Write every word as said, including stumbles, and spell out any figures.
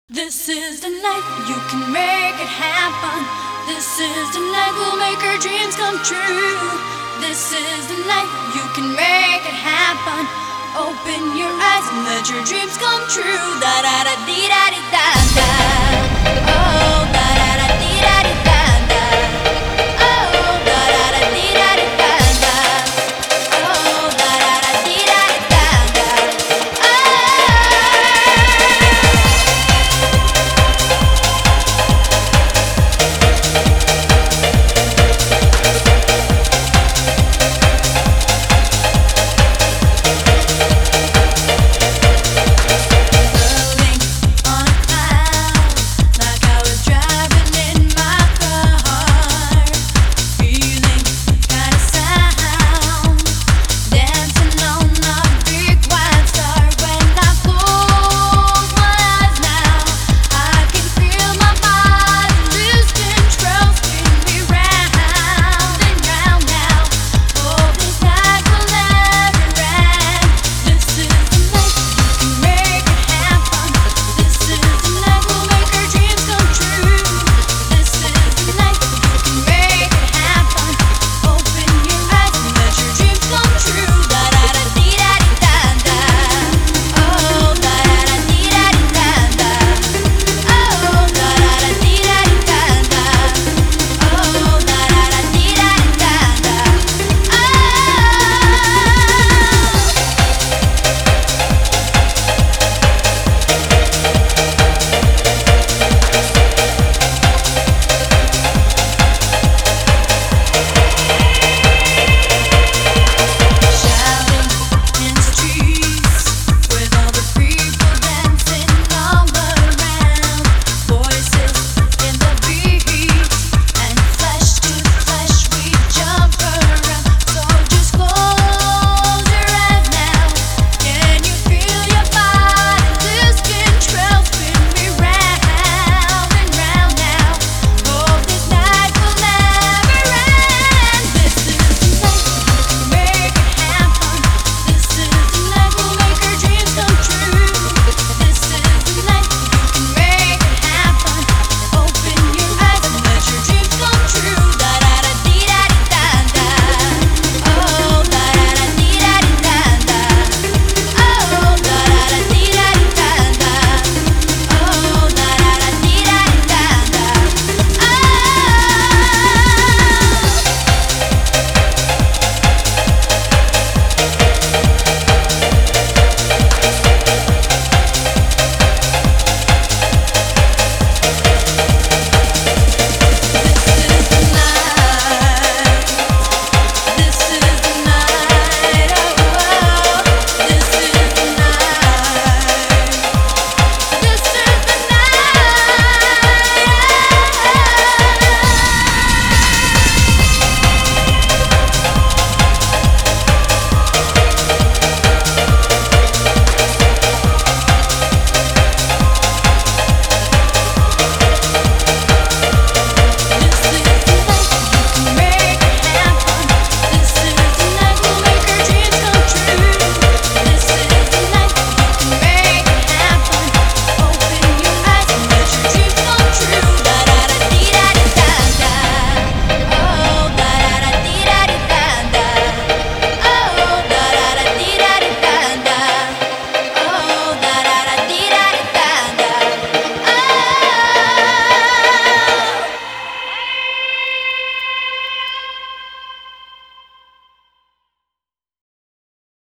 This is the night you can make it happen. This is the night we'll make our dreams come true. This is the night you can make it happen. Open your eyes and let your dreams come true. Da da da dee da dee.